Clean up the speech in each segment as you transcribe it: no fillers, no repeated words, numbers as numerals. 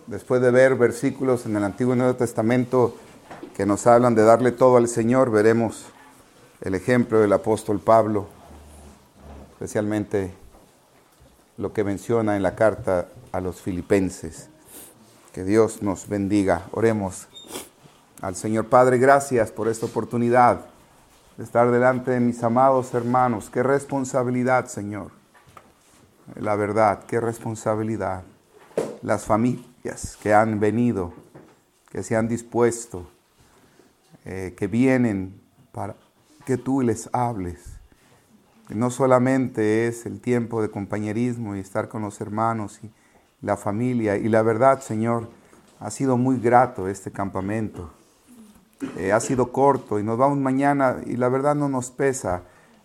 Después de ver versículos en el Antiguo y Nuevo Testamento que nos hablan de darle todo al Señor, veremos el ejemplo del apóstol Pablo, especialmente lo que menciona en la carta a los Filipenses. Que Dios nos bendiga. Oremos al Señor. Padre, gracias por esta oportunidad de estar delante de mis amados hermanos. Qué responsabilidad, Señor. La verdad, qué responsabilidad. Las familias que han venido, que se han dispuesto, que vienen para que tú les hables. No solamente es el tiempo de compañerismo y estar con los hermanos y la familia. Y la verdad, Señor, ha sido muy grato este campamento. Ha sido corto y nos vamos mañana y la verdad no nos pesa.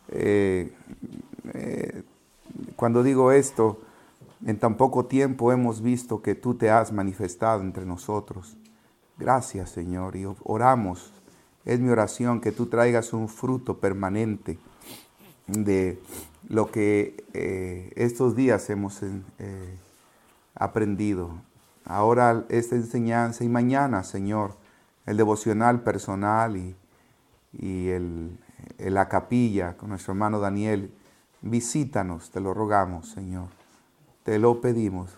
Cuando digo esto, en tan poco tiempo hemos visto que tú te has manifestado entre nosotros. Gracias, Señor, y oramos. Es mi oración que tú traigas un fruto permanente de lo que estos días hemos aprendido. Ahora esta enseñanza y mañana, Señor, el devocional personal y la capilla con nuestro hermano Daniel. Visítanos, te lo rogamos, Señor. Te lo pedimos.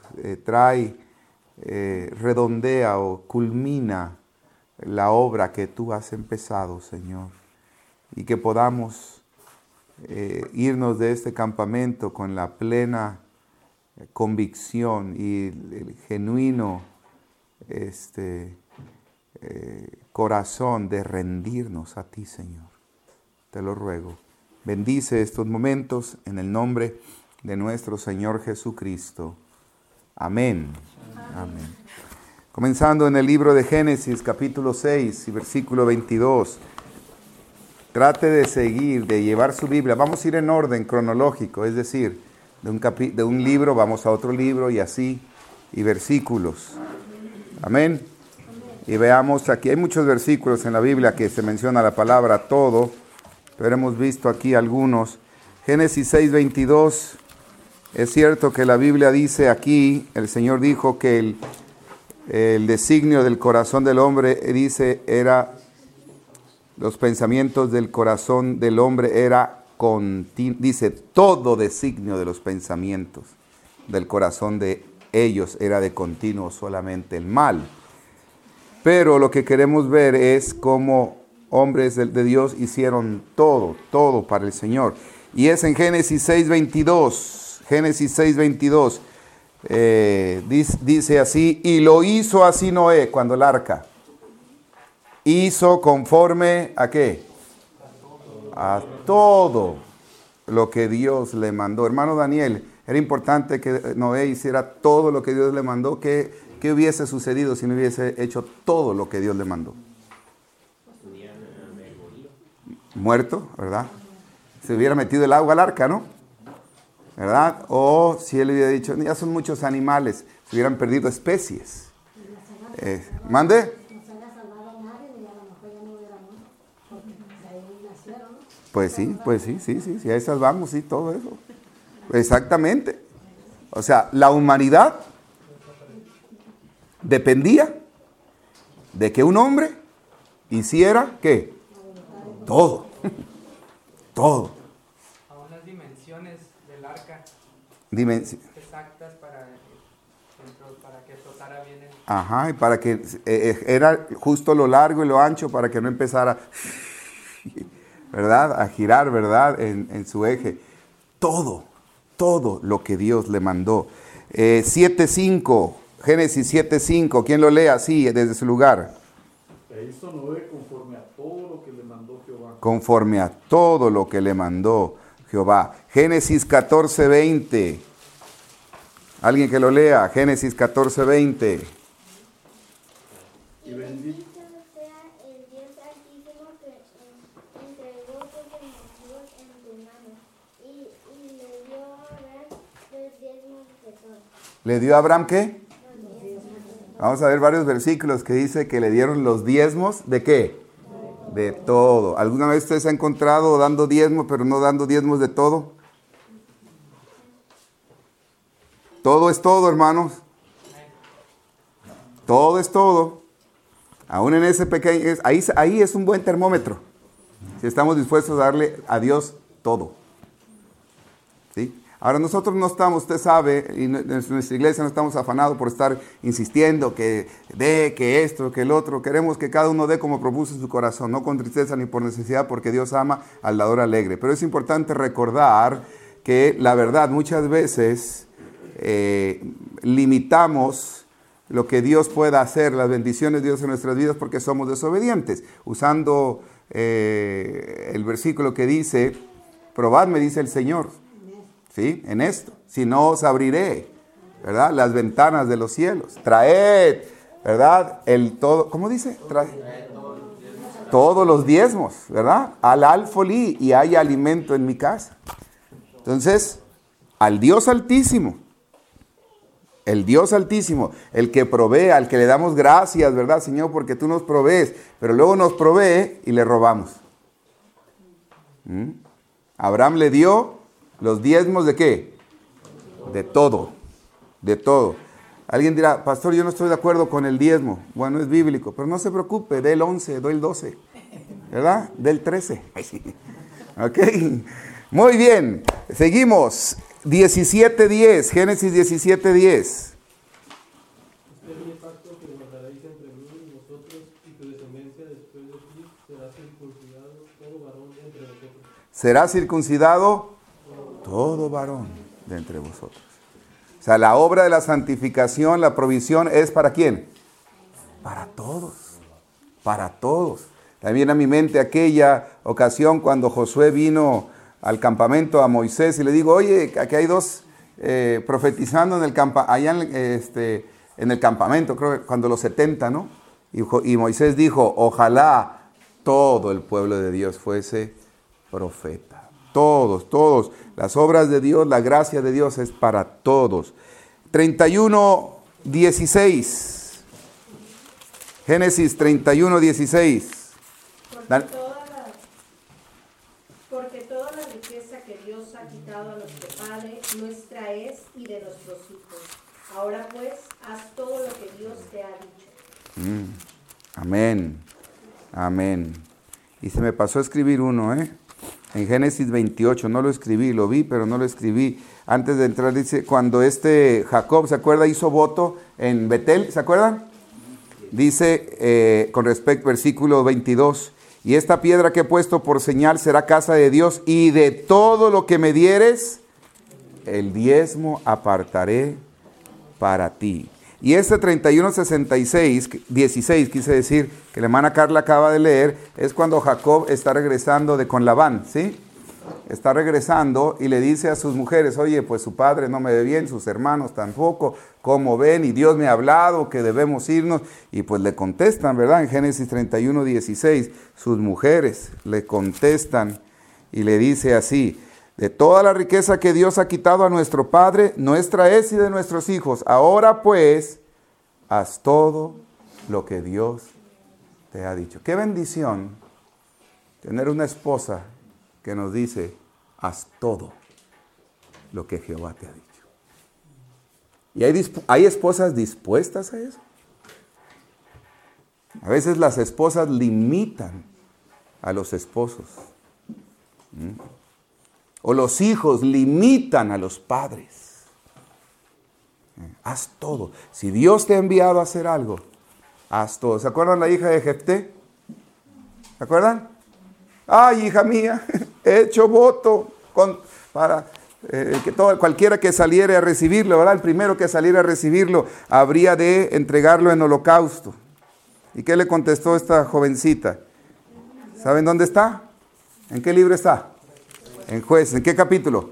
Redondea o culmina la obra que tú has empezado, Señor. Y que podamos irnos de este campamento con la plena convicción y el genuino corazón de rendirnos a ti, Señor. Te lo ruego. Bendice estos momentos en el nombre de nuestro Señor Jesucristo. Amén. Amén. Comenzando en el libro de Génesis, capítulo 6 y versículo 22. Trate de seguir, de llevar su Biblia. Vamos a ir en orden cronológico, es decir, de un libro vamos a otro libro y así, y versículos. Amén. Y veamos aquí, hay muchos versículos en la Biblia que se menciona la palabra todo, pero hemos visto aquí algunos. Génesis 6, 22. Es cierto que la Biblia dice aquí, el Señor dijo que el designio del corazón del hombre, los pensamientos del corazón del hombre era continuo. Dice, todo designio de los pensamientos del corazón de ellos era de continuo solamente el mal. Pero lo que queremos ver es cómo hombres de Dios hicieron todo para el Señor. Y es en Génesis 6:22. Génesis 6:22 dice así: y lo hizo así Noé cuando el arca. Hizo conforme ¿a qué? A todo lo que Dios le mandó. Hermano Daniel, era importante que Noé hiciera todo lo que Dios le mandó. ¿Qué hubiese sucedido si no hubiese hecho todo lo que Dios le mandó? Muerto, ¿verdad? Se hubiera metido el agua al arca, ¿no? ¿Verdad? O si él hubiera dicho, ya son muchos animales, se hubieran perdido especies. ¿Mande? Pues sí, a esas vamos, sí, todo eso. Exactamente. O sea, la humanidad dependía de que un hombre hiciera, ¿qué? Todo. Todo. A unas dimensiones del arca. Exactas para que flotara bien. Ajá, y para que era justo lo largo y lo ancho para que no empezara, ¿verdad? A girar, ¿verdad? En su eje. Todo lo que Dios le mandó. 7:5, Génesis 7:5, ¿quién lo lee así desde su lugar? E hizo Noé conforme a todo lo que le mandó Jehová. Conforme a todo lo que le mandó Jehová. Génesis 14:20. Alguien que lo lea. Génesis 14:20. Y bendito sea el Dios altísimo que entregó tus enemigos en tu mano y le dio a Abraham los diezmos de todo. ¿Le dio a Abraham qué? Vamos a ver varios versículos que dice que le dieron los diezmos ¿de qué? De todo. ¿Alguna vez usted se ha encontrado dando diezmos, pero no dando diezmos de todo? Todo es todo, hermanos. todo es todo, aún en ese pequeño, ahí es un buen termómetro, si estamos dispuestos a darle a Dios todo. ¿Sí? Ahora nosotros no estamos, usted sabe, y en nuestra iglesia no estamos afanados por estar insistiendo que dé, que esto, que el otro. Queremos que cada uno dé como propuso en su corazón, no con tristeza ni por necesidad, porque Dios ama al dador alegre. Pero es importante recordar que la verdad muchas veces limitamos lo que Dios pueda hacer, las bendiciones de Dios en nuestras vidas, porque somos desobedientes. Usando el versículo que dice, probadme, dice el Señor, ¿sí? En esto, si no os abriré, ¿verdad? Las ventanas de los cielos. Traed, ¿verdad? El todo, ¿cómo dice? Traed todos los diezmos, ¿verdad? Al alfolí, y hay alimento en mi casa. Entonces, al Dios Altísimo, el Dios Altísimo, el que provee, al que le damos gracias, ¿verdad, Señor? Porque tú nos provees, pero luego nos provee y le robamos. Abraham le dio los diezmos ¿de qué? De todo, de todo. Alguien dirá, pastor, yo no estoy de acuerdo con el diezmo. Bueno, es bíblico, pero no se preocupe, dé el 11, doy el 12, ¿verdad? Del 13. Ok, muy bien, seguimos. 17:10, Génesis 17:10. Será circuncidado todo varón de entre vosotros. O sea, la obra de la santificación, la provisión, ¿es para quién? Para todos. Para todos. También a mi mente aquella ocasión cuando Josué vino al campamento a Moisés y le digo, oye, aquí hay dos profetizando en el allá en el campamento, creo que cuando los 70, ¿no? Y Moisés dijo, ojalá todo el pueblo de Dios fuese profeta. Todos, todos. Las obras de Dios, la gracia de Dios es para todos. 31:16. Génesis 31:16. Porque toda la riqueza que Dios ha quitado a nuestro Padre, nuestra es y de nuestros hijos. Ahora pues, haz todo lo que Dios te ha dicho. Amén. Amén. Y se me pasó a escribir uno, en Génesis 28, no lo escribí, lo vi, pero no lo escribí. Antes de entrar dice, cuando Jacob, ¿se acuerda? Hizo voto en Betel, ¿se acuerdan? Dice, con respecto, versículo 22, y esta piedra que he puesto por señal será casa de Dios, y de todo lo que me dieres, el diezmo apartaré para ti. Y este 16, quise decir, que la hermana Carla acaba de leer, es cuando Jacob está regresando con Labán, ¿sí? Está regresando y le dice a sus mujeres, oye, pues su padre no me ve bien, sus hermanos tampoco, ¿cómo ven? Y Dios me ha hablado que debemos irnos. Y pues le contestan, ¿verdad? En Génesis 31:16, sus mujeres le contestan y le dice así, de toda la riqueza que Dios ha quitado a nuestro Padre, nuestra es y de nuestros hijos. Ahora pues, haz todo lo que Dios te ha dicho. Qué bendición tener una esposa que nos dice, haz todo lo que Jehová te ha dicho. ¿Y hay esposas dispuestas a eso? A veces las esposas limitan a los esposos. O los hijos limitan a los padres. Haz todo. Si Dios te ha enviado a hacer algo, haz todo. ¿Se acuerdan la hija de Jefté? ¿Se acuerdan? Ay, hija mía, he hecho voto para que cualquiera que saliera a recibirlo, ¿verdad? El primero que saliera a recibirlo habría de entregarlo en holocausto. ¿Y qué le contestó esta jovencita? ¿Saben dónde está? ¿En qué libro está? En Jueces. ¿En qué capítulo?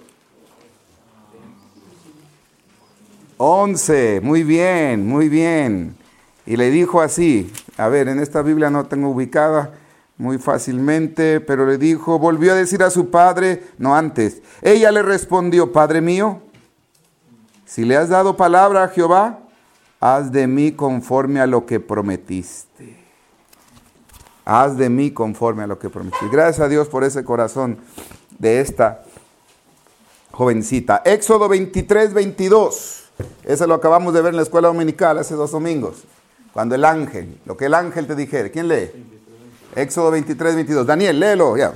11. Muy bien, muy bien. Y le dijo así, a ver, en esta Biblia no tengo ubicada muy fácilmente, pero le dijo, volvió a decir a su padre, no antes. Ella le respondió, Padre mío, si le has dado palabra a Jehová, haz de mí conforme a lo que prometiste. Haz de mí conforme a lo que prometiste. Gracias a Dios por ese corazón de esta jovencita. Éxodo 23:22. Ese lo acabamos de ver en la escuela dominical hace 2 domingos. Cuando el ángel, lo que el ángel te dijere. ¿Quién lee? Éxodo 23, 22. Daniel, léelo ya.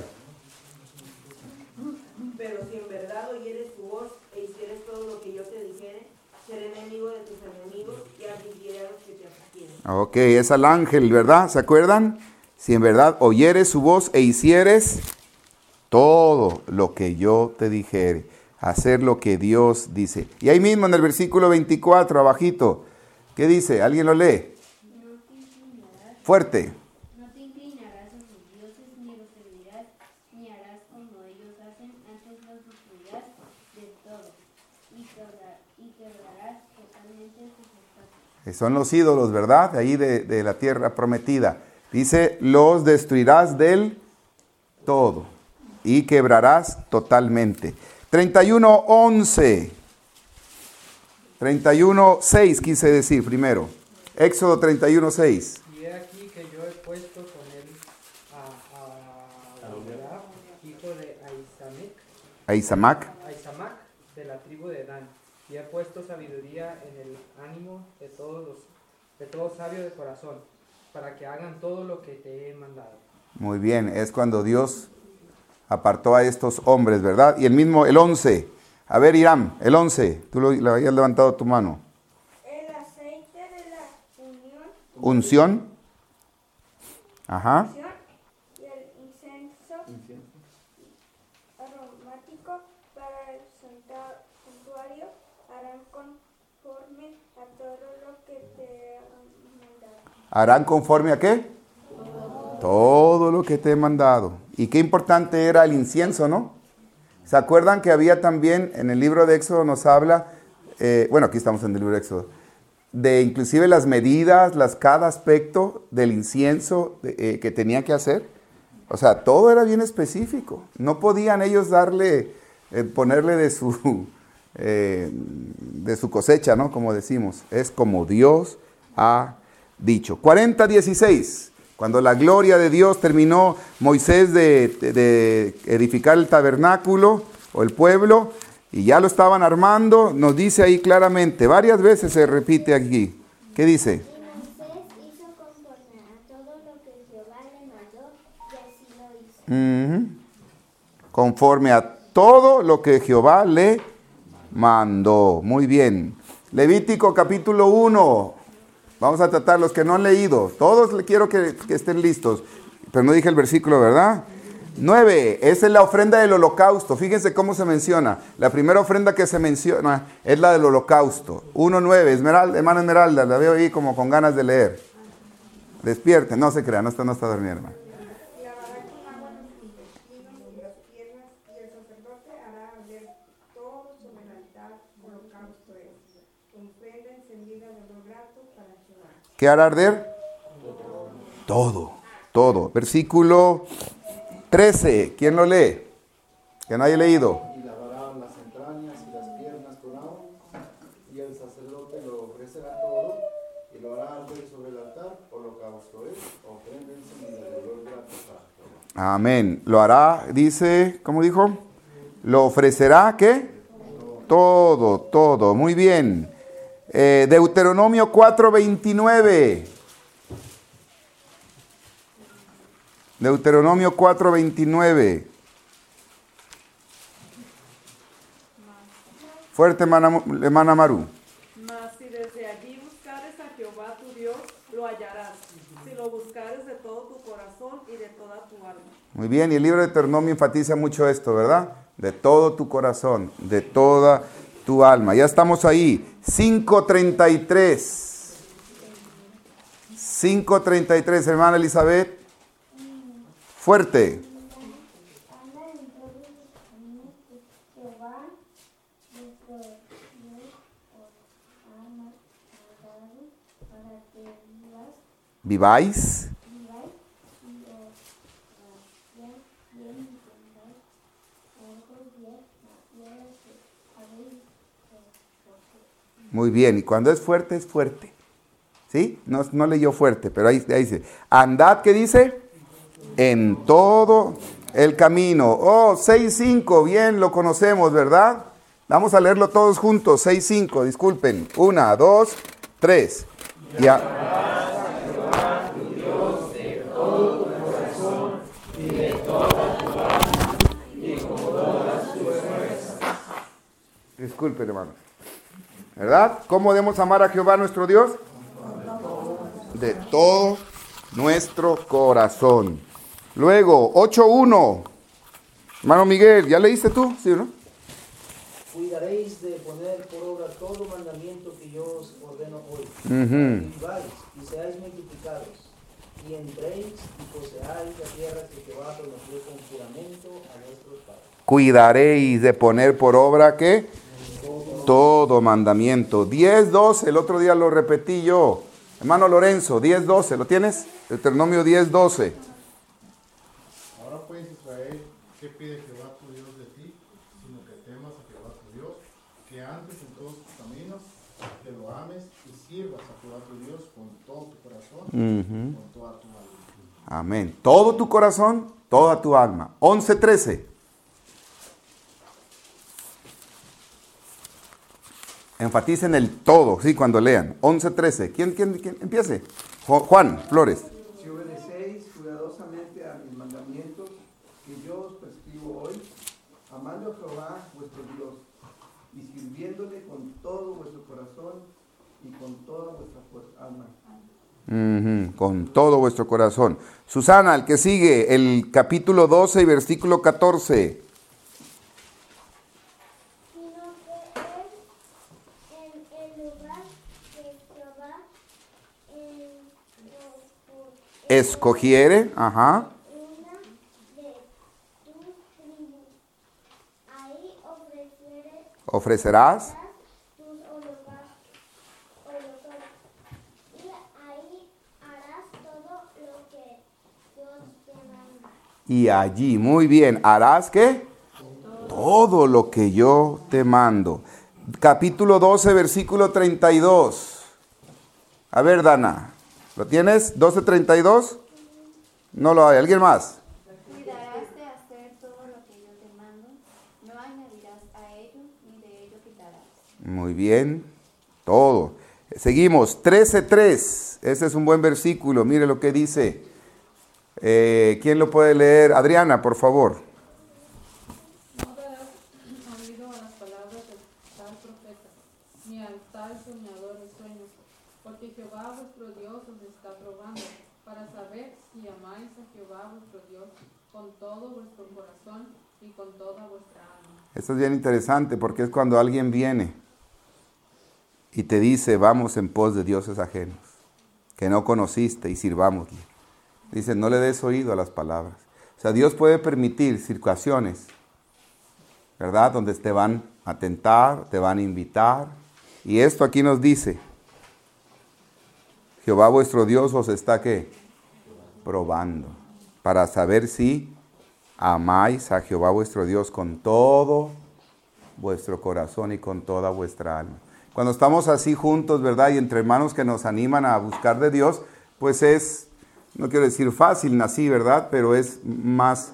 Pero si en verdad oyeres su voz e hicieres todo lo que yo te dijere, seré enemigo de tus enemigos y afligiré a los que te afligieren. Ok, es al ángel, ¿verdad? ¿Se acuerdan? Si en verdad oyeres su voz e hicieres todo lo que yo te dijere. Hacer lo que Dios dice. Y ahí mismo en el versículo 24, abajito, ¿qué dice? ¿Alguien lo lee? Fuerte. No te inclinarás a sus dioses, ni los servirás, ni harás como ellos hacen, antes los destruirás de todo, y quebrarás totalmente sus estatutos. Son los ídolos, ¿verdad? De ahí de la tierra prometida. Dice, los destruirás del todo, y quebrarás totalmente. 31:11. 31:6 quise decir primero. Éxodo 31:6. Y he aquí que yo he puesto con él a Aholiab, hijo de Ahisamac, Ahisamac, de la tribu de Dan. Y he puesto sabiduría en el ánimo de todo sabio de corazón, para que hagan todo lo que te he mandado. Muy bien, es cuando Dios apartó a estos hombres, ¿verdad? Y el 11. A ver, Iram, el 11. Tú lo habías levantado tu mano. El aceite de la unión. Unción. Ajá. Y el incienso aromático para el santuario harán conforme a todo lo que te he mandado. ¿Harán conforme a qué? Todo lo que te he mandado. Y qué importante era el incienso, ¿no? ¿Se acuerdan que había también en el libro de Éxodo nos habla, bueno, aquí estamos en el libro de Éxodo, de inclusive las medidas, cada aspecto del incienso que tenía que hacer? O sea, todo era bien específico. No podían ellos ponerle de su cosecha, ¿no? Como decimos. Es como Dios ha dicho. 40:16. Cuando la gloria de Dios terminó Moisés de edificar el tabernáculo o el pueblo y ya lo estaban armando, nos dice ahí claramente, varias veces se repite aquí. ¿Qué dice? Y Moisés hizo conforme a todo lo que Jehová le mandó, y así lo hizo. Conforme a todo lo que Jehová le mandó. Muy bien. Levítico capítulo 1. Vamos a tratar los que no han leído. Todos quiero que estén listos. Pero no dije el versículo, ¿verdad? 9. Esa es la ofrenda del holocausto. Fíjense cómo se menciona. La primera ofrenda que se menciona es la del holocausto. 1:9. Hermana Esmeralda, la veo ahí como con ganas de leer. Despierten. No se crean, no está dormida, hermana. Lavará con agua los intestinos y las piernas, y el sacerdote hará arder todo sobre el altar holocausto es, ofrenda encendida de olor grato para Jehová. ¿Qué hará arder? Todo. Versículo 13. ¿Quién lo lee? Que no haya leído. Y lavará las entrañas y las piernas con agua, y el sacerdote lo ofrecerá todo, y lo hará arder sobre el altar, holocausto es, ofrenda encendida de olor grato para Jehová. Amén. Lo hará, dice, ¿cómo dijo? Lo ofrecerá, ¿qué? Todo. Muy bien. Deuteronomio 4:29. Deuteronomio 4:29. Fuerte, hermana Maru. Mas si desde allí buscares a Jehová tu Dios, lo hallarás, si lo buscares de todo tu corazón y de toda tu alma. Muy bien, y el libro de Deuteronomio enfatiza mucho esto, ¿verdad? De todo tu corazón, de toda tu alma. Ya estamos ahí. 5:33. 5:33, hermana Elizabeth. Fuerte. Anda en todos los caminos que Jehová, nuestro Dios, os ha mandado para que Viváis. y os bien y tengáis ojos bien la tierra que habéis escogido. Muy bien, y cuando es fuerte, es fuerte. ¿Sí? No leyó fuerte, pero ahí dice. Andad, ¿qué dice? En todo el camino. Oh, 6:5, bien, lo conocemos, ¿verdad? Vamos a leerlo todos juntos. 6:5, disculpen. 1, 2, 3. Ya. Disculpen, hermano. ¿Verdad? ¿Cómo debemos amar a Jehová nuestro Dios? De todo nuestro corazón. Luego, 8:1. Hermano Miguel, ¿ya leíste tú? ¿Sí o no? Cuidaréis de poner por obra todo mandamiento que yo os ordeno hoy. Ujú. Y viváis y seáis multiplicados, y entréis y poseáis la tierra que Jehová prometió con juramento a vuestros padres. Cuidaréis de poner por obra, ¿qué? Todo mandamiento. 10:12, el otro día lo repetí yo. Hermano Lorenzo, 10:12, ¿lo tienes? Deuteronomio 10:12. Ahora pues, Israel, ¿qué pide Jehová tu Dios de ti? Sino que temas a Jehová tu Dios, que andes en todos tus caminos, que lo ames y sirvas a Jehová tu Dios con todo tu corazón, con toda tu alma. Amén. Todo tu corazón, toda tu alma. 11:13. Enfaticen el todo, sí, cuando lean. 11:13. ¿Quién empiece? Juan Flores. Si obedecéis cuidadosamente a mis mandamientos que yo os prescribo hoy, amando a Jehová vuestro Dios y sirviéndole con todo vuestro corazón y con toda vuestra alma. Con todo vuestro corazón. Susana, el que sigue, el capítulo 12 y versículo 14. Sino que es en el lugar que Jehová Escogiere, ajá. una de tus tribus. Ahí Ofrecerás. tus holocaustos. Y ahí harás todo lo que Dios te manda. Y allí, muy bien, harás ¿qué? Todo lo que yo te mando. Capítulo 12, versículo 32. A ver, Dana, ¿lo tienes? 12:32. No lo hay. ¿Alguien más? Cuidarás de hacer todo lo que yo te mando, no añadirás a ello, ni de ello quitarás. Muy bien, todo. Seguimos, 13:3. Ese es un buen versículo. Mire lo que dice. ¿Quién lo puede leer? Adriana, por favor. No darás oído a las palabras del tal profeta, ni al tal soñador de sueños, porque Jehová vuestro Dios os está probando, para saber si amáis a Jehová vuestro Dios con todo vuestro corazón y con toda vuestra alma. Esto es bien interesante porque es cuando alguien viene y te dice, vamos en pos de dioses ajenos, que no conociste y sirvámosle. Dice, no le des oído a las palabras. O sea, Dios puede permitir situaciones, ¿verdad? Donde te van a tentar, te van a invitar. Y esto aquí nos dice, Jehová vuestro Dios os está, ¿qué? Probando, para saber si amáis a Jehová vuestro Dios con todo vuestro corazón y con toda vuestra alma. Cuando estamos así juntos, ¿verdad? Y entre hermanos que nos animan a buscar de Dios, pues es, no quiero decir fácil, así, ¿verdad? Pero es más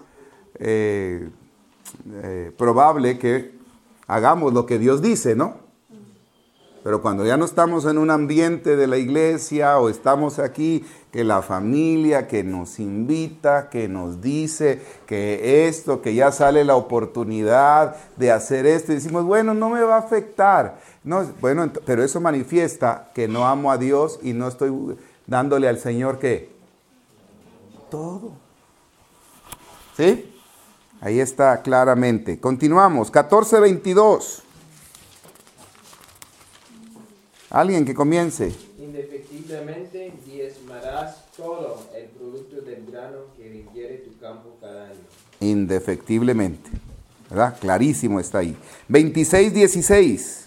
probable que hagamos lo que Dios dice, ¿no? Pero cuando ya no estamos en un ambiente de la iglesia o estamos aquí, que la familia que nos invita, que nos dice que esto, que ya sale la oportunidad de hacer esto, y decimos, bueno, no me va a afectar. No, bueno, pero eso manifiesta que no amo a Dios y no estoy dándole al Señor, ¿qué? Todo. ¿Sí? Ahí está claramente. Continuamos. 14:22. Alguien que comience. Indefectiblemente diezmarás todo el producto del grano que rindiere tu campo cada año. Indefectiblemente. ¿Verdad? Clarísimo está ahí. 26:16.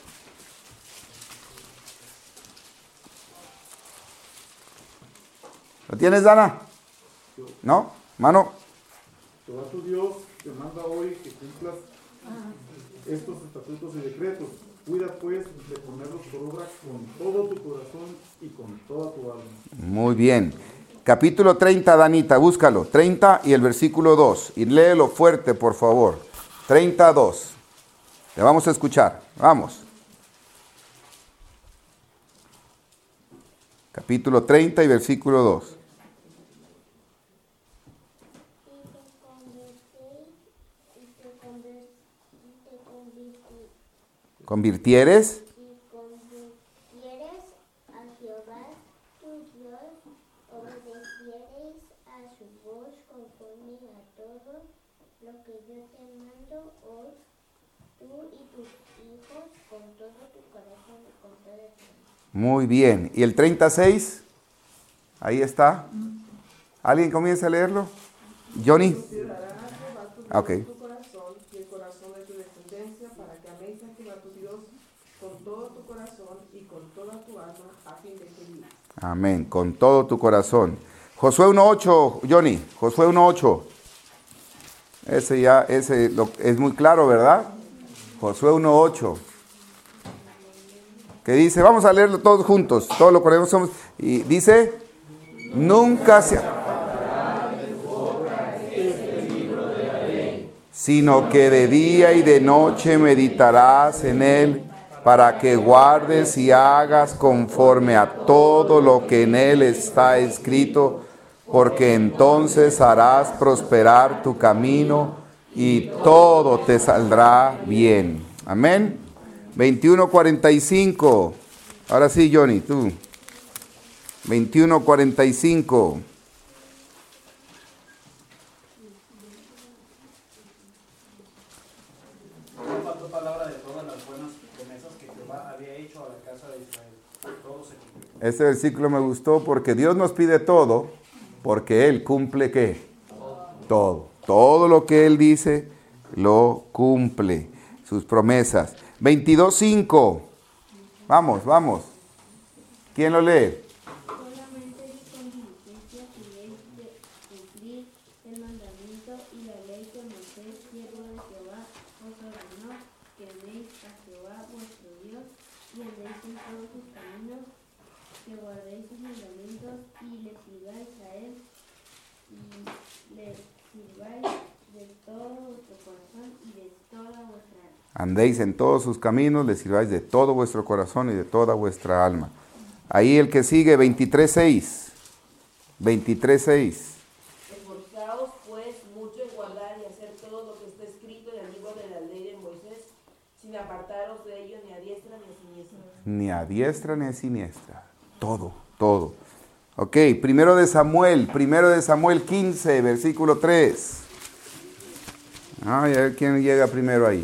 ¿Lo tienes, Dana? ¿No? Mano. Jehová tu Dios te manda hoy que cumplas estos estatutos y decretos. Cuida pues de ponerlos por obra con todo tu corazón y con toda tu alma. Muy bien. Capítulo 30, Danita, búscalo. 30 y el versículo 2. Y léelo fuerte, por favor. 32. Le vamos a escuchar. Vamos. Capítulo 30 y versículo 2. Convirtieres. Y convirtieres a Jehová tu Dios, obedeciereis a su voz conforme a todo lo que yo te mando hoy, tú y tus hijos, con todo tu corazón y con toda tu alma. Muy bien. ¿Y el 36? Ahí está. ¿Alguien comienza a leerlo? Johnny. Considerarás a Jehová tu Dios Ok. tu corazón y el corazón de tu descendencia, para que améis a Jehová tu Dios con todo tu corazón y con toda tu alma, a fin de que vivas. Amén. Con todo tu corazón. Josué 1.8, Johnny. Josué 1.8. Ese es muy claro, ¿verdad? Josué 1.8. Que dice, vamos a leerlo todos juntos, todos lo conocemos. Y dice, nunca se sino que de día y de noche meditarás en él, para que guardes y hagas conforme a todo lo que en él está escrito, porque entonces harás prosperar tu camino y todo te saldrá bien. Amén. 21:45. Ahora sí, Johnny, tú. 21:45. No faltó palabra de todas las buenas promesas que Jehová había hecho a la casa de Israel. Todo se cumplió. Este versículo me gustó porque Dios nos pide todo, porque Él cumple ¿qué? Todo. Todo lo que Él dice, lo cumple. Sus promesas. 22:5. Vamos, vamos. ¿Quién lo lee? Solamente con diligencia cuidéis de cumplir el mandamiento y la ley que Moisés, siervo de Jehová, os ordenó, que améis a Jehová vuestro Dios y andéis en todos sus caminos, que guardéis sus mandamientos y le sirváis a él y le sirváis de todo vuestro corazón y de toda vuestra alma. Andéis en todos sus caminos, le sirváis de todo vuestro corazón y de toda vuestra alma. Ahí el que sigue, 23:6. 23:6. Esforzaos pues mucho en guardar y hacer todo lo que está escrito en el libro de la ley de Moisés, sin apartaros de ello ni a diestra ni a siniestra. Ni a diestra ni a siniestra. Todo, todo. Ok, primero de Samuel 15, versículo 3. Ay, a ver quién llega primero ahí.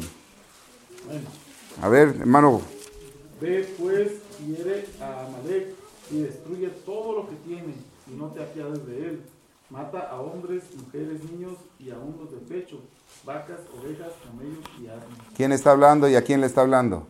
A ver, hermano. Ve pues, hiere a Amalek y destruye todo lo que tiene, y no te apiades de él. Mata a hombres, mujeres, niños y aún los de pecho, vacas, ovejas, camellos y asnos. ¿Quién está hablando y a quién le está hablando?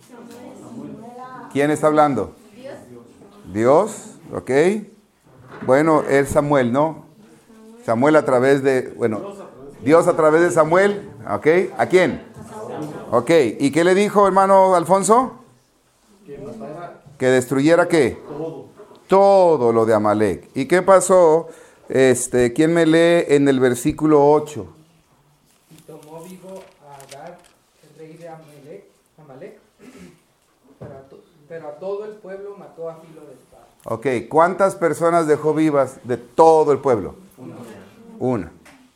¿Quién está hablando? Dios, ok. Bueno, es Samuel, ¿no? Samuel a través de, bueno, Dios a través de Samuel, ok. ¿A quién? Ok, ¿y qué le dijo, hermano Alfonso? Que matara. Que destruyera ¿qué? Todo. Todo lo de Amalek. ¿Y qué pasó? ¿Quién me lee en el versículo 8? Y tomó vivo a Agag, el rey de Amalek, pero a todo el pueblo mató a filo de espada. Ok, ¿cuántas personas dejó vivas de todo el pueblo? Una.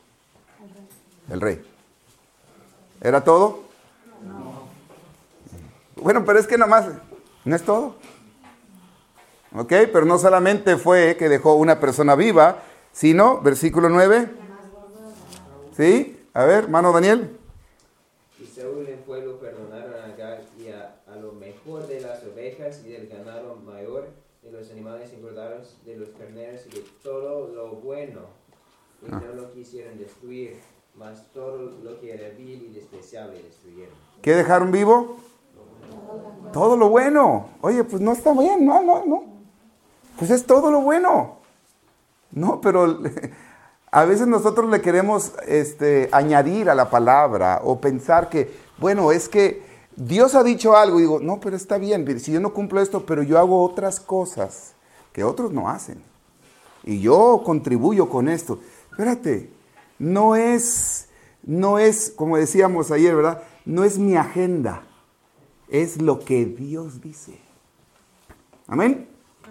El rey. ¿Era todo? No. Bueno, pero es que nada más, no es todo. Ok, pero no solamente fue que dejó una persona viva, sino, versículo 9. ¿Sí? A ver, hermano Daniel. Y Saúl y el pueblo perdonaron a Agag y a lo mejor de las ovejas y del ganado mayor, de los animales engordados, de los carneros y de todo lo bueno. Y no lo quisieron destruir, mas todo lo que era vil y despreciable destruyeron. ¿Qué dejaron vivo? Todo lo bueno. Oye, pues no está bien, no. Pues es todo lo bueno. No, pero a veces nosotros le queremos añadir a la palabra o pensar que, bueno, es que Dios ha dicho algo y digo, no, pero está bien, si yo no cumplo esto, pero yo hago otras cosas que otros no hacen. Y yo contribuyo con esto. Espérate, no es, como decíamos ayer, ¿verdad? No es mi agenda, es lo que Dios dice. ¿Amén?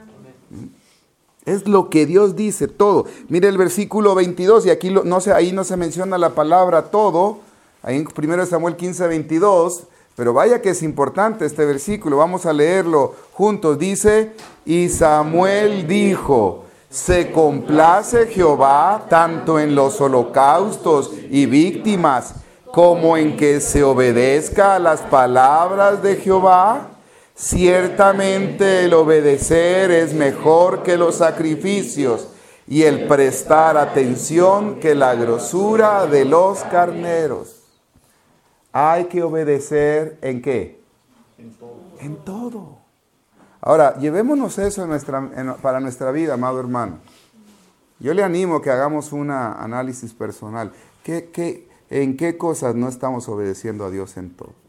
Es lo que Dios dice, todo. Mire el versículo 22, y aquí ahí no se menciona la palabra todo. Ahí en 1 Samuel 15, 22, Pero vaya que es importante este versículo, vamos a leerlo juntos. Dice, y Samuel dijo, se complace Jehová tanto en los holocaustos y víctimas, como en que se obedezca a las palabras de Jehová. Ciertamente el obedecer es mejor que los sacrificios, y el prestar atención que la grosura de los carneros. Hay que obedecer ¿en qué? En todo. En todo. Ahora, llevémonos eso para nuestra vida, amado hermano. Yo le animo que hagamos un análisis personal. ¿En qué cosas no estamos obedeciendo a Dios en todo?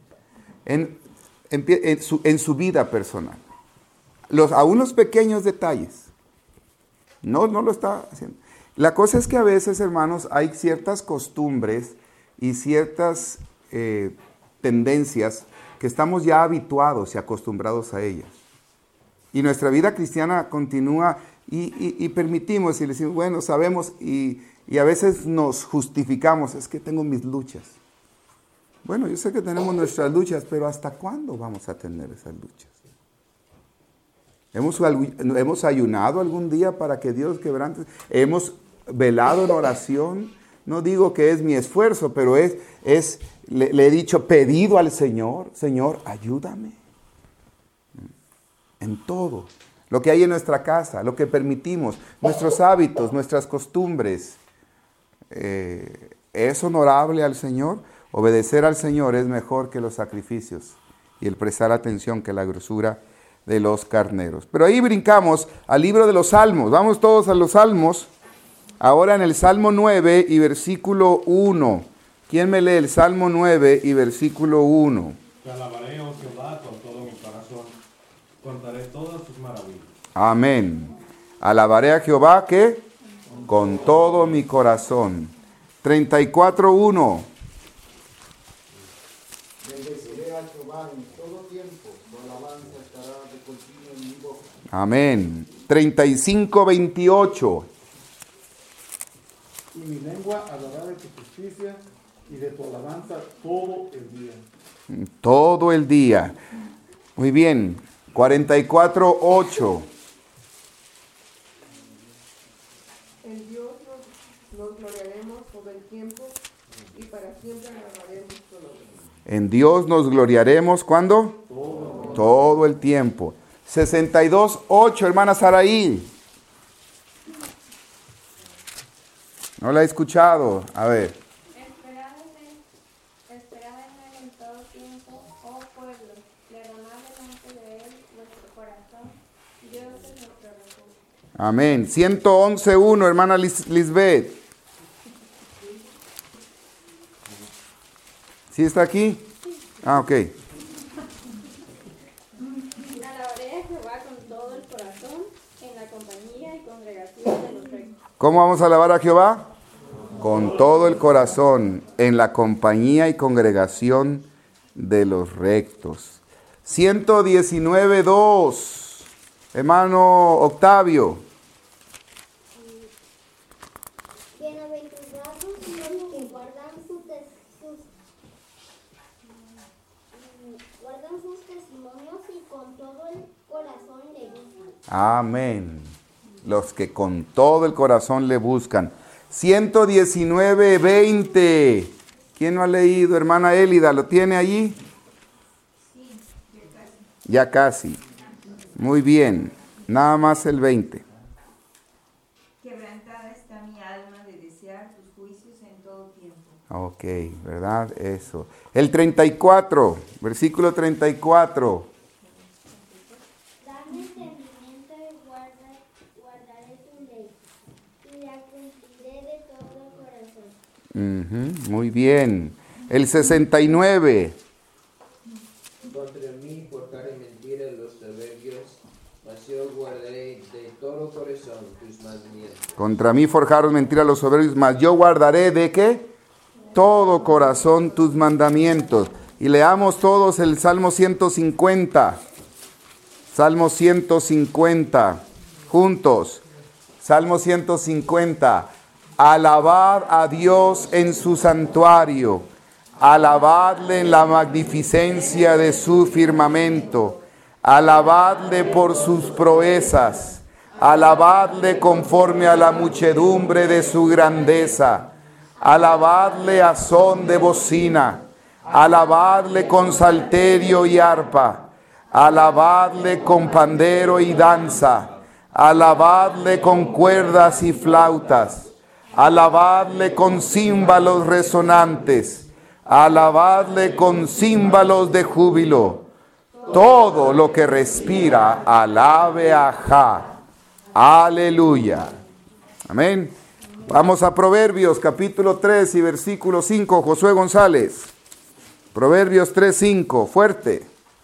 En su vida personal. Aún los pequeños detalles. No lo está haciendo. La cosa es que a veces, hermanos, hay ciertas costumbres y ciertas tendencias que estamos ya habituados y acostumbrados a ellas. Y nuestra vida cristiana continúa y permitimos y le decimos, bueno, sabemos y a veces nos justificamos, es que tengo mis luchas. Bueno, yo sé que tenemos nuestras luchas, pero ¿hasta cuándo vamos a tener esas luchas? ¿Hemos ayunado algún día para que Dios quebrante? ¿Hemos velado en oración? No digo que es mi esfuerzo, pero le he dicho, pedido al Señor, Señor, ayúdame. En todo. Lo que hay en nuestra casa, lo que permitimos, nuestros hábitos, nuestras costumbres. ¿Es honorable al Señor? Obedecer al Señor es mejor que los sacrificios y el prestar atención que la grosura de los carneros. Pero ahí brincamos al libro de los Salmos. Vamos todos a los Salmos. Ahora en el Salmo 9 y versículo 1. ¿Quién me lee el Salmo 9 y versículo 1? Te alabaré, oh Jehová, con todo mi corazón. Contaré todas tus maravillas. Amén. Alabaré a Jehová, ¿qué? Con todo mi corazón. 34:1. Bendeciré a Jehová en todo tiempo, su alabanza estará de continuo en mi boca. Amén. 35:28. Y mi lengua hablará de tu justicia y de tu alabanza todo el día. Todo el día. Muy bien. 44:8. En Dios nos gloriaremos todo el tiempo y para siempre alabaremos su nombre. En Dios nos gloriaremos, ¿cuándo? Todo el tiempo. 62:8, hermana Saraí. No la he escuchado. A ver. Esperad en él en todo tiempo, oh pueblo, derramad delante de él vuestro corazón, Dios es nuestro refugio. Amén. 111:1, hermana Lisbeth. ¿Sí está aquí? Ah, ok. Alabaré a Jehová con todo el corazón, en la compañía y congregación de los rectos. ¿Cómo vamos a alabar a Jehová? Con todo el corazón, en la compañía y congregación de los rectos. 119:2, hermano Octavio. Bienaventurados los que guardan sus testimonios y con todo el corazón le buscan. Amén. Los que con todo el corazón le buscan. 119:20. ¿Quién no ha leído, hermana Élida? ¿Lo tiene allí? Sí, ya casi. Muy bien. Nada más el 20. Quebrantada está mi alma de desear tus juicios en todo tiempo. Ok, ¿verdad? Eso. El 34, versículo 34. Dame entendimiento y guardaré tu ley, y la cumpliré de todo corazón. Muy bien. El 69. Contra mí forjaré mentira los soberbios, mas yo guardaré de todo corazón tus mandamientos. Contra mí forjaron mentira los soberbios, mas yo guardaré ¿de qué? Todo corazón tus mandamientos. Y leamos todos el Salmo 150. Salmo 150. Juntos. Salmo 150. Alabad a Dios en su santuario. Alabadle en la magnificencia de su firmamento. Alabadle por sus proezas. Alabadle conforme a la muchedumbre de su grandeza. Alabadle a son de bocina. Alabadle con salterio y arpa. Alabadle con pandero y danza. Alabadle con cuerdas y flautas. Alabadle con címbalos resonantes. Alabadle con címbalos de júbilo. Todo lo que respira, alabe a Jah. Aleluya. Amén. Vamos a Proverbios capítulo 3 y versículo 5. Josué González. Proverbios 3, 5. Fuerte.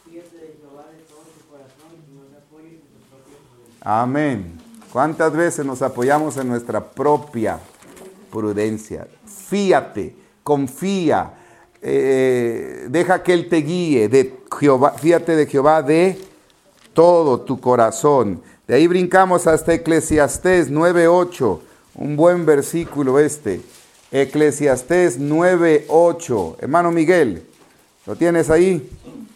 Amén. ¿Cuántas veces nos apoyamos en nuestra propia prudencia? Fíate, confía, deja que Él te guíe. De Jehová, fíate de Jehová de todo tu corazón. De ahí brincamos hasta Eclesiastés 9:8. Un buen versículo este. Eclesiastés 9:8. Hermano Miguel, ¿lo tienes ahí?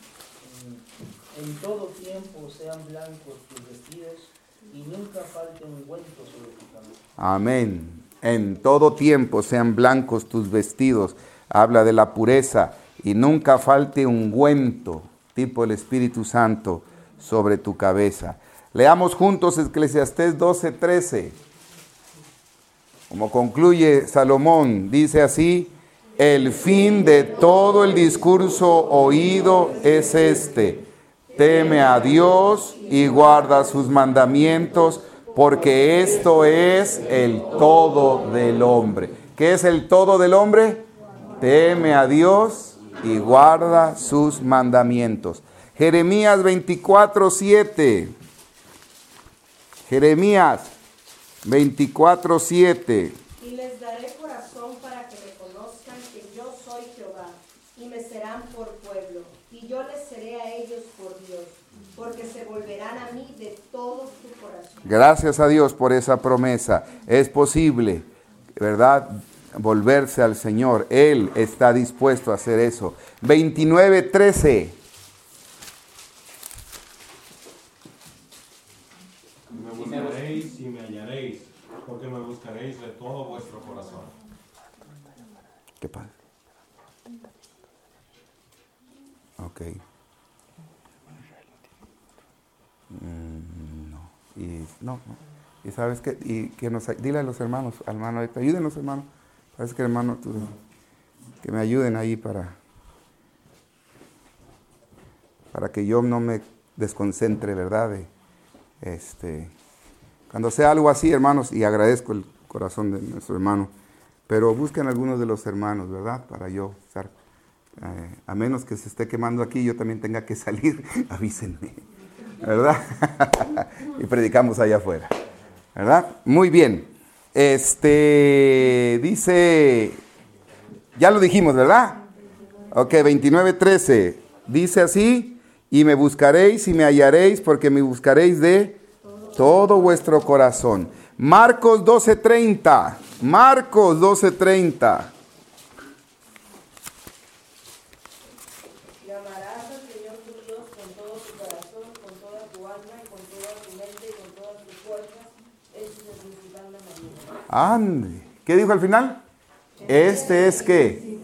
En todo tiempo sean blancos tus vestidos y nunca falte ungüento sobre tu cabeza. Amén. En todo tiempo sean blancos tus vestidos. Habla de la pureza. Y nunca falte ungüento, tipo el Espíritu Santo, sobre tu cabeza. Leamos juntos Eclesiastés 12:13. Como concluye Salomón, dice así: el fin de todo el discurso oído es este: teme a Dios y guarda sus mandamientos, porque esto es el todo del hombre. ¿Qué es el todo del hombre? Teme a Dios y guarda sus mandamientos. Jeremías 24:7. Jeremías 24:7. Y les daré corazón para que reconozcan que yo soy Jehová, y me serán por pueblo, y yo les seré a ellos por Dios, porque se volverán a mí de todo su corazón. Gracias a Dios por esa promesa. Es posible, ¿verdad?, volverse al Señor. Él está dispuesto a hacer eso. 29:13. Me buscaréis y me hallaréis, porque me buscaréis de todo vuestro corazón. ¿Qué pasa? Ok. No. Y sabes qué, y que nos dile a los hermanos, al hermano, ayúdenos, hermano. Parece que hermano, que me ayuden ahí para que yo no me desconcentre, ¿verdad? Cuando sea algo así, hermanos, y agradezco el corazón de nuestro hermano, pero busquen algunos de los hermanos, ¿verdad? Para yo estar, a menos que se esté quemando aquí, yo también tenga que salir, avísenme, ¿verdad? Y predicamos allá afuera, ¿verdad? Muy bien. Dice, ya lo dijimos, ¿verdad? Ok, 29:13, dice así: y me buscaréis y me hallaréis, porque me buscaréis de todo vuestro corazón. Marcos 12:30, Marcos 12:30. Y amarás al Señor tu Dios con todo tu corazón, con toda tu alma, y con toda tu mente, y con todas tus fuerzas. Este es el principal mandamiento. Ande. ¿Qué dijo al final? Este es que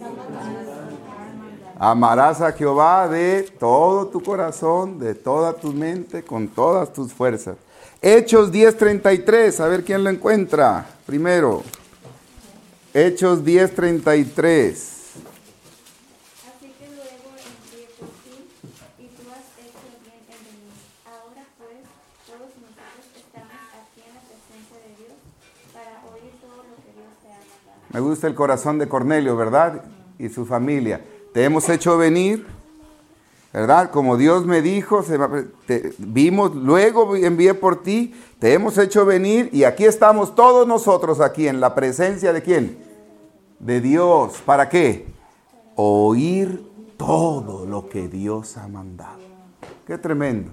amarás a Jehová de todo tu corazón, de toda tu mente, con todas tus fuerzas. Hechos 10:33, a ver quién lo encuentra primero. Hechos 10:33. Así que luego envié por ti, y tú has hecho bien en venir. Ahora pues, todos nosotros estamos aquí en la presencia de Dios para oír todo lo que Dios te ha mandado. Me gusta el corazón de Cornelio, ¿verdad? Y su familia. Te hemos hecho venir, ¿verdad? Como Dios me dijo, vimos, luego envié por ti, te hemos hecho venir, y aquí estamos todos nosotros aquí en la presencia de ¿quién? De Dios. ¿Para qué? Oír todo lo que Dios ha mandado. Qué tremendo.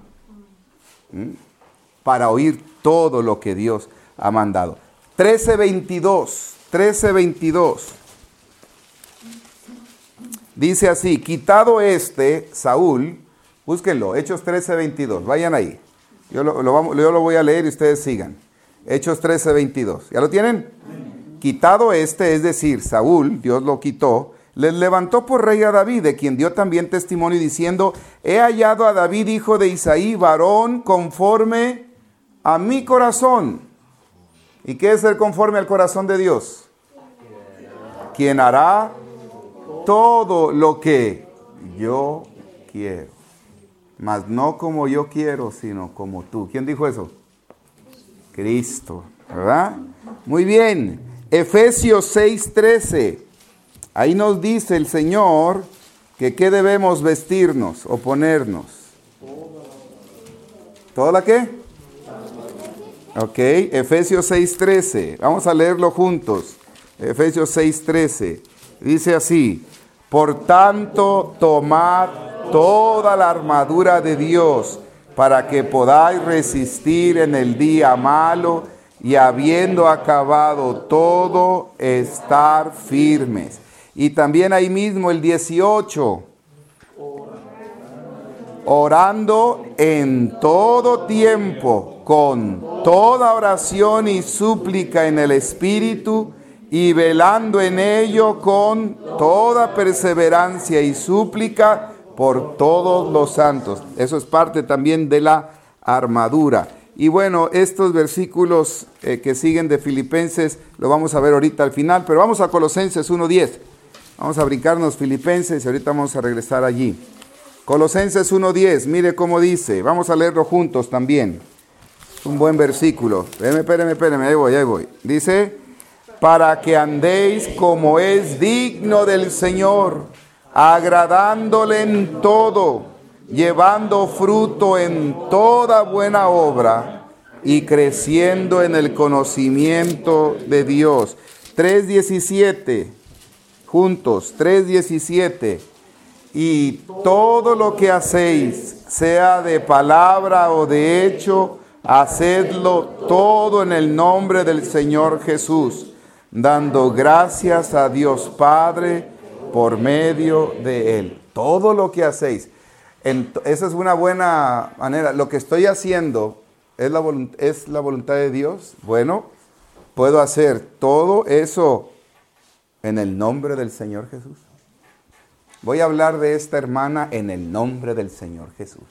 Para oír todo lo que Dios ha mandado. 13:22. Dice así, quitado Saúl, búsquenlo, Hechos 13:22, vayan ahí. Yo lo voy a leer y ustedes sigan. Hechos 13:22, ¿ya lo tienen? Quitado es decir, Saúl, Dios lo quitó, les levantó por rey a David, de quien dio también testimonio diciendo, he hallado a David, hijo de Isaí, varón conforme a mi corazón. ¿Y qué es el conforme al corazón de Dios? Quien hará todo lo que yo quiero, mas no como yo quiero, sino como tú. ¿Quién dijo eso? Cristo, ¿verdad? Muy bien. Efesios 6:13. Ahí nos dice el Señor que qué debemos vestirnos o ponernos. ¿Toda la qué? Ok, Efesios 6:13. Vamos a leerlo juntos. Efesios 6:13. Dice así, por tanto, tomad toda la armadura de Dios para que podáis resistir en el día malo y habiendo acabado todo, estar firmes. Y también ahí mismo el 18, orando en todo tiempo, con toda oración y súplica en el Espíritu, y velando en ello con toda perseverancia y súplica por todos los santos. Eso es parte también de la armadura. Y bueno, estos versículos que siguen de Filipenses, lo vamos a ver ahorita al final, pero vamos a Colosenses 1:10. Vamos a brincarnos Filipenses y ahorita vamos a regresar allí. Colosenses 1:10, mire cómo dice, vamos a leerlo juntos también. Es un buen versículo. Espérame, ahí voy. Dice, para que andéis como es digno del Señor, agradándole en todo, llevando fruto en toda buena obra y creciendo en el conocimiento de Dios. 3:17, juntos, 3:17. Y todo lo que hacéis, sea de palabra o de hecho, hacedlo todo en el nombre del Señor Jesús, dando gracias a Dios Padre por medio de Él. Todo lo que hacéis. Esa es una buena manera. Lo que estoy haciendo es la voluntad de Dios. Bueno, puedo hacer todo eso en el nombre del Señor Jesús. Voy a hablar de esta hermana en el nombre del Señor Jesús.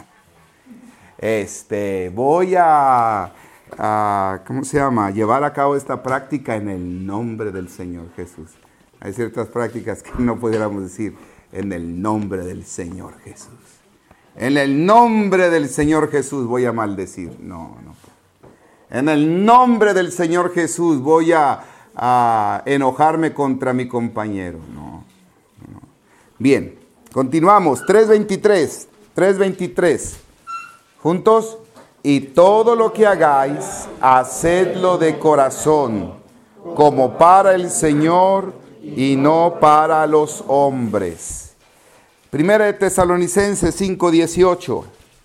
Voy a llevar a cabo esta práctica en el nombre del Señor Jesús. Hay ciertas prácticas que no pudiéramos decir en el nombre del Señor Jesús. En el nombre del Señor Jesús voy a maldecir. No. En el nombre del Señor Jesús voy a enojarme contra mi compañero. No. Bien, continuamos. 3:23. Juntos. Y todo lo que hagáis, hacedlo de corazón, como para el Señor y no para los hombres. Primera de Tesalonicenses 5:18.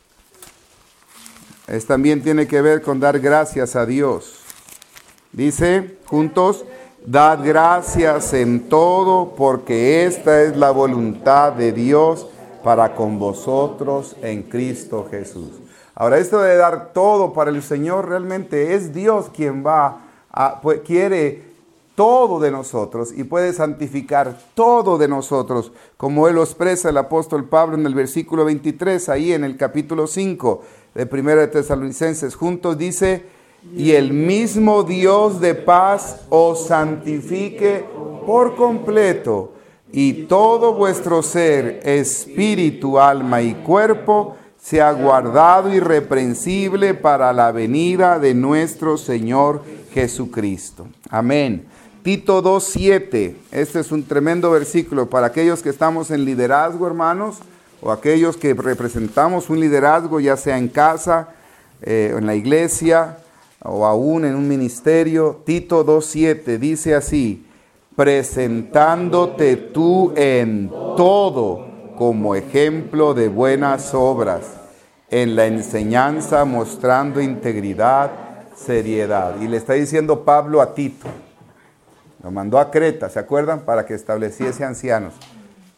También tiene que ver con dar gracias a Dios. Dice, juntos, dad gracias en todo, porque esta es la voluntad de Dios para con vosotros en Cristo Jesús. Ahora, esto de dar todo para el Señor, realmente es Dios quien quiere todo de nosotros y puede santificar todo de nosotros, como Él lo expresa el apóstol Pablo en el versículo 23, ahí en el capítulo 5 de Primera de Tesalonicenses. Juntos dice, y el mismo Dios de paz os santifique por completo, y todo vuestro ser, espíritu, alma y cuerpo, sea guardado irreprensible para la venida de nuestro Señor Jesucristo. Amén. Tito 2:7. Este es un tremendo versículo para aquellos que estamos en liderazgo, hermanos, o aquellos que representamos un liderazgo, ya sea en casa, en la iglesia, o aún en un ministerio. Tito 2:7 dice así, presentándote tú en todo como ejemplo de buenas obras, en la enseñanza mostrando integridad, seriedad. Y le está diciendo Pablo a Tito, lo mandó a Creta, ¿se acuerdan? Para que estableciese ancianos.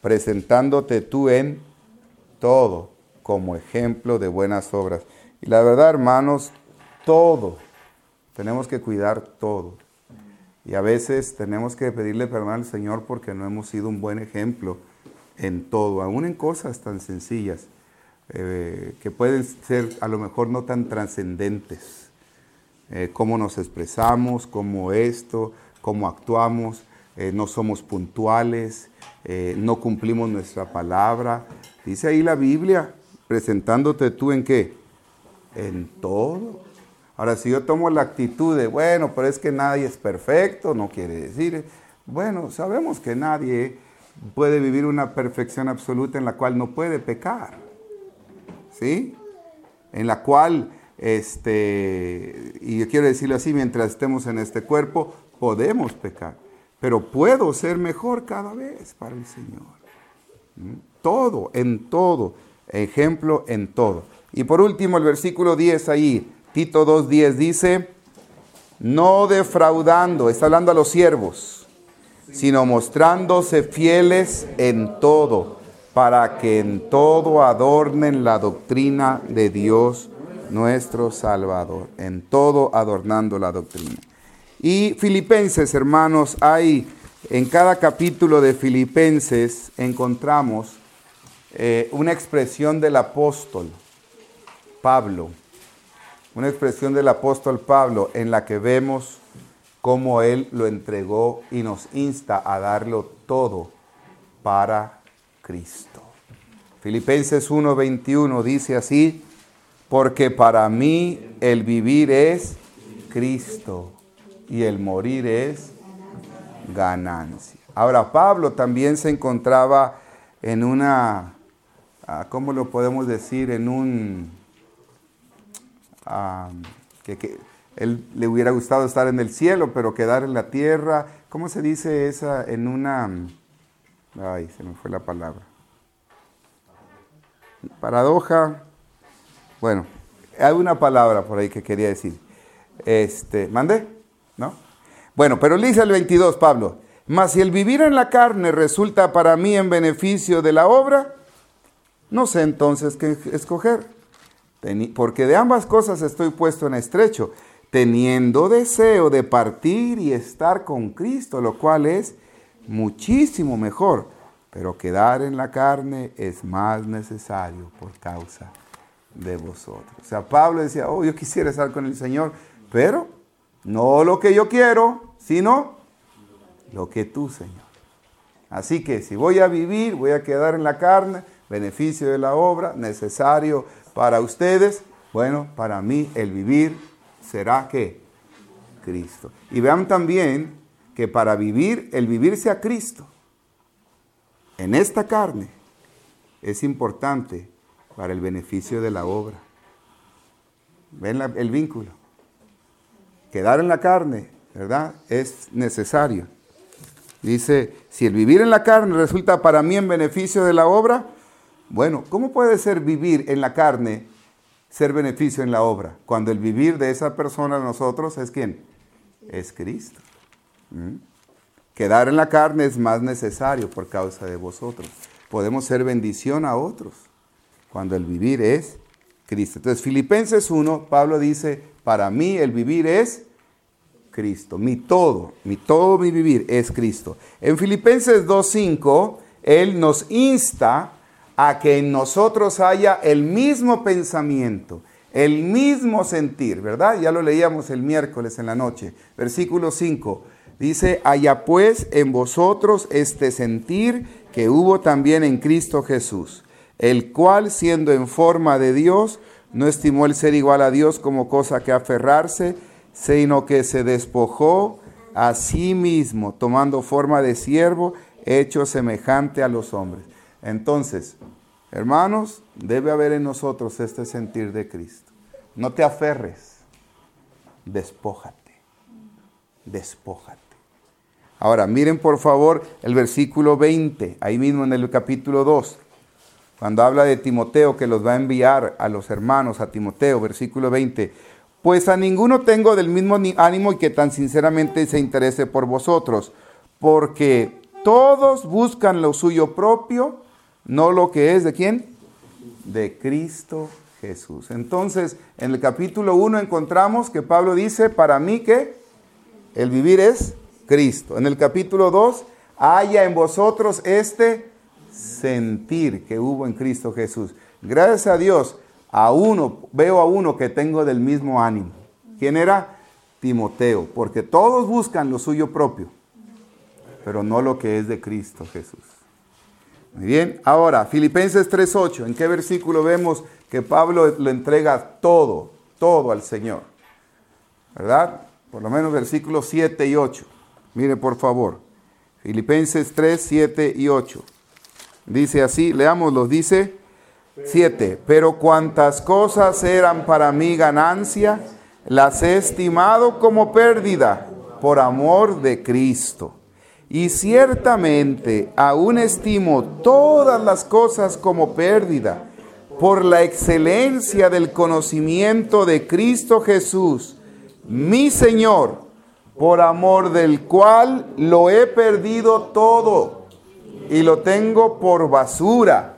presentándote tú en todo como ejemplo de buenas obras. Y la verdad, hermanos, todo, tenemos que cuidar todo. Y a veces tenemos que pedirle perdón al Señor porque no hemos sido un buen ejemplo en todo, aún en cosas tan sencillas, que pueden ser a lo mejor no tan trascendentes. Cómo nos expresamos, cómo actuamos, no somos puntuales, no cumplimos nuestra palabra. Dice ahí la Biblia, presentándote tú ¿en qué? En todo. Ahora, si yo tomo la actitud de, bueno, pero es que nadie es perfecto, no quiere decir, bueno, sabemos que nadie puede vivir una perfección absoluta en la cual no puede pecar, ¿sí? En la cual, y yo quiero decirlo así, mientras estemos en este cuerpo, podemos pecar, pero puedo ser mejor cada vez para el Señor. Todo, en todo, ejemplo en todo. Y por último, el versículo 10 ahí, Tito 2:10 dice, no defraudando, está hablando a los siervos, sino mostrándose fieles en todo, para que en todo adornen la doctrina de Dios nuestro Salvador. En todo adornando la doctrina. Y Filipenses, hermanos, hay en cada capítulo de Filipenses encontramos una expresión del apóstol Pablo. Una expresión del apóstol Pablo en la que vemos cómo él lo entregó y nos insta a darlo todo para Cristo. Filipenses 1:21 dice así, porque para mí el vivir es Cristo y el morir es ganancia. Ahora, Pablo también se encontraba en una, ¿cómo lo podemos decir? En un... que él le hubiera gustado estar en el cielo, pero quedar en la tierra. ¿Cómo se dice esa? En una... Ay, se me fue la palabra. Paradoja. Bueno, hay una palabra por ahí que quería decir. ¿Mande? ¿No? Bueno, pero dice el 22, Pablo. Mas si el vivir en la carne resulta para mí en beneficio de la obra, no sé entonces qué escoger. Porque de ambas cosas estoy puesto en estrecho, teniendo deseo de partir y estar con Cristo, lo cual es muchísimo mejor, pero quedar en la carne es más necesario por causa de vosotros. O sea, Pablo decía, yo quisiera estar con el Señor, pero no lo que yo quiero, sino lo que tú, Señor. Así que si voy a vivir, voy a quedar en la carne, beneficio de la obra, necesario para ustedes, bueno, para mí el vivir será ¿qué? Cristo. Y vean también que para vivir, el vivir sea Cristo en esta carne es importante para el beneficio de la obra. ¿Ven el vínculo? Quedar en la carne, ¿verdad? Es necesario. Dice, si el vivir en la carne resulta para mí en beneficio de la obra, bueno, ¿cómo puede ser vivir en la carne, ser beneficio en la obra? Cuando el vivir de esa persona de nosotros es ¿quién? Es Cristo. Quedar en la carne es más necesario por causa de vosotros. Podemos ser bendición a otros cuando el vivir es Cristo. Entonces, Filipenses 1, Pablo dice, para mí el vivir es Cristo. Mi todo, mi vivir es Cristo. En Filipenses 2:5, él nos insta a que en nosotros haya el mismo pensamiento, el mismo sentir, ¿verdad? Ya lo leíamos el miércoles en la noche. Versículo 5, dice, haya pues en vosotros este sentir que hubo también en Cristo Jesús, el cual siendo en forma de Dios, no estimó el ser igual a Dios como cosa que aferrarse, sino que se despojó a sí mismo, tomando forma de siervo, hecho semejante a los hombres. Entonces, hermanos, debe haber en nosotros este sentir de Cristo. No te aferres, despójate, despójate. Ahora, miren por favor el versículo 20, ahí mismo en el capítulo 2, cuando habla de Timoteo, que los va a enviar a los hermanos, a Timoteo, versículo 20. Pues a ninguno tengo del mismo ánimo y que tan sinceramente se interese por vosotros, porque Todos buscan lo suyo propio, no lo que es ¿de quién? De Cristo Jesús. Entonces, en el capítulo 1 encontramos que Pablo dice, para mí que el vivir es Cristo. En el capítulo 2, haya en vosotros este sentir que hubo en Cristo Jesús. Gracias a Dios, veo a uno que tengo del mismo ánimo. ¿Quién era? Timoteo, porque todos buscan lo suyo propio, pero no lo que es de Cristo Jesús. Muy bien, ahora, Filipenses 3:8, ¿en qué versículo vemos que Pablo le entrega todo al Señor? ¿Verdad? Por lo menos versículos 7 y 8. Mire por favor, Filipenses 3, 7 y 8. Dice así, leámoslo, dice 7. Pero cuantas cosas eran para mí ganancia, las he estimado como pérdida por amor de Cristo. Y ciertamente aún estimo todas las cosas como pérdida por la excelencia del conocimiento de Cristo Jesús, mi Señor, por amor del cual lo he perdido todo y lo tengo por basura.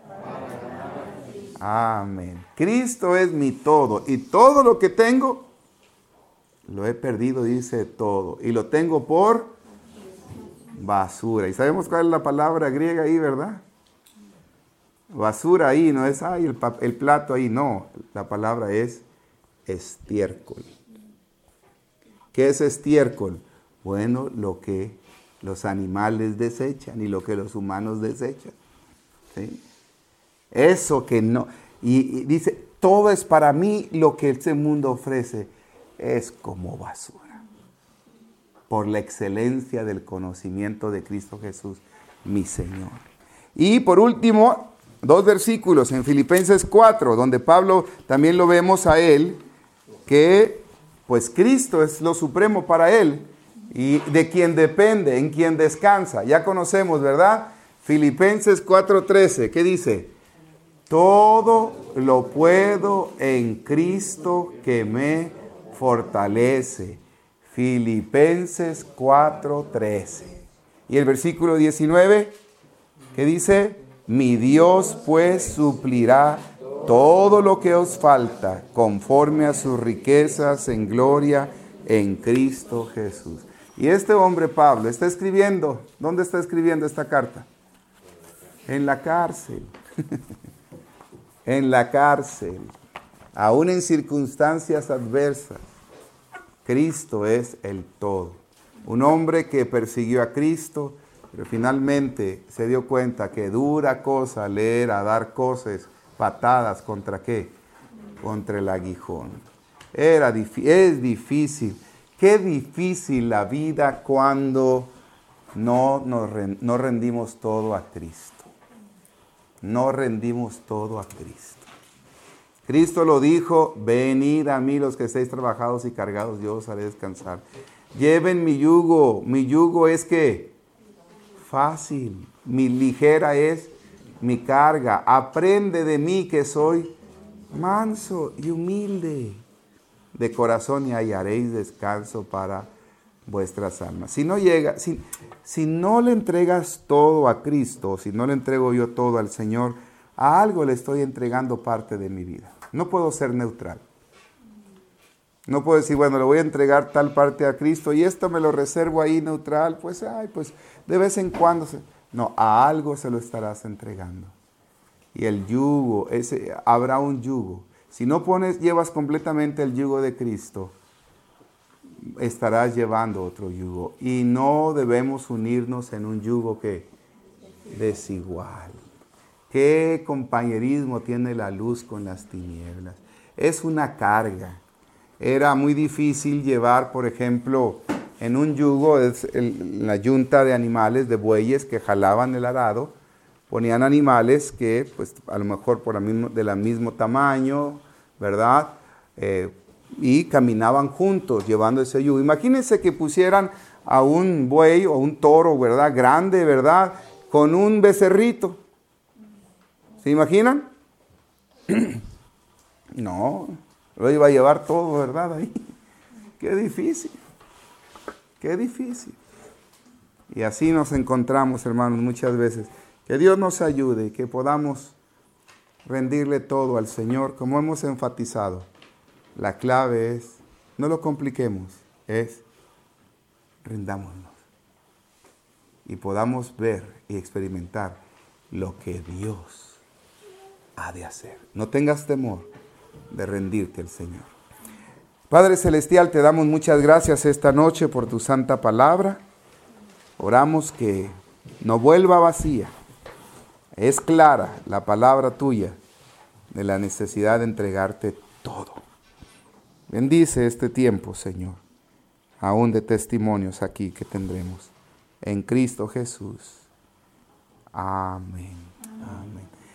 Amén. Cristo es mi todo y todo lo que tengo lo he perdido, dice todo, y lo tengo por basura. Y sabemos cuál es la palabra griega ahí, ¿verdad? Basura ahí no es el plato ahí, no. La palabra es estiércol. ¿Qué es estiércol? Bueno, lo que los animales desechan y lo que los humanos desechan. ¿Sí? Eso que no. Y dice, todo es para mí, lo que este mundo ofrece es como basura. Por la excelencia del conocimiento de Cristo Jesús, mi Señor. Y por último, 2 versículos en Filipenses 4, donde Pablo también lo vemos a él, que pues Cristo es lo supremo para él, y de quien depende, en quien descansa. Ya conocemos, ¿verdad? Filipenses 4:13, ¿qué dice? Todo lo puedo en Cristo que me fortalece. Filipenses 4:13. Y el versículo 19, ¿qué dice? Mi Dios pues suplirá todo lo que os falta conforme a sus riquezas en gloria en Cristo Jesús. Y este hombre Pablo está escribiendo, ¿dónde está escribiendo esta carta? En la cárcel. En la cárcel, aún en circunstancias adversas. Cristo es el todo. Un hombre que persiguió a Cristo, pero finalmente se dio cuenta que dura cosa leer a dar cosas, patadas, ¿contra qué? Contra el aguijón. Es difícil. Qué difícil la vida cuando no rendimos todo a Cristo. No rendimos todo a Cristo. Cristo lo dijo, venid a mí los que estéis trabajados y cargados, yo os haré descansar. Lleven mi yugo es que fácil, mi ligera es mi carga. Aprende de mí que soy manso y humilde de corazón y hallaréis descanso para vuestras almas. Si no le entregas todo a Cristo, si no le entrego yo todo al Señor, a algo le estoy entregando parte de mi vida. No puedo ser neutral. No puedo decir, bueno, le voy a entregar tal parte a Cristo y esto me lo reservo ahí neutral, pues de vez en cuando. No, a algo se lo estarás entregando. Y el yugo, habrá un yugo. Si no llevas completamente el yugo de Cristo, estarás llevando otro yugo. Y no debemos unirnos en un yugo que desigual. ¿Qué compañerismo tiene la luz con las tinieblas? Es una carga. Era muy difícil llevar, por ejemplo, en un yugo, la yunta de animales, de bueyes que jalaban el arado, ponían animales que, pues, a lo mejor de la mismo tamaño, ¿verdad? Y caminaban juntos llevando ese yugo. Imagínense que pusieran a un buey o un toro, ¿verdad? Grande, ¿verdad? Con un becerrito. ¿Se imaginan? No, lo iba a llevar todo, ¿verdad? Ahí. Qué difícil. Qué difícil. Y así nos encontramos, hermanos, muchas veces. Que Dios nos ayude, que podamos rendirle todo al Señor, como hemos enfatizado. La clave es, no lo compliquemos, es rindámonos. Y podamos ver y experimentar lo que Dios ha de hacer. No tengas temor de rendirte al Señor. Padre Celestial, te damos muchas gracias esta noche por tu santa palabra. Oramos que no vuelva vacía. Es clara la palabra tuya de la necesidad de entregarte todo. Bendice este tiempo, Señor, aún de testimonios aquí que tendremos. En Cristo Jesús. Amén. Amén.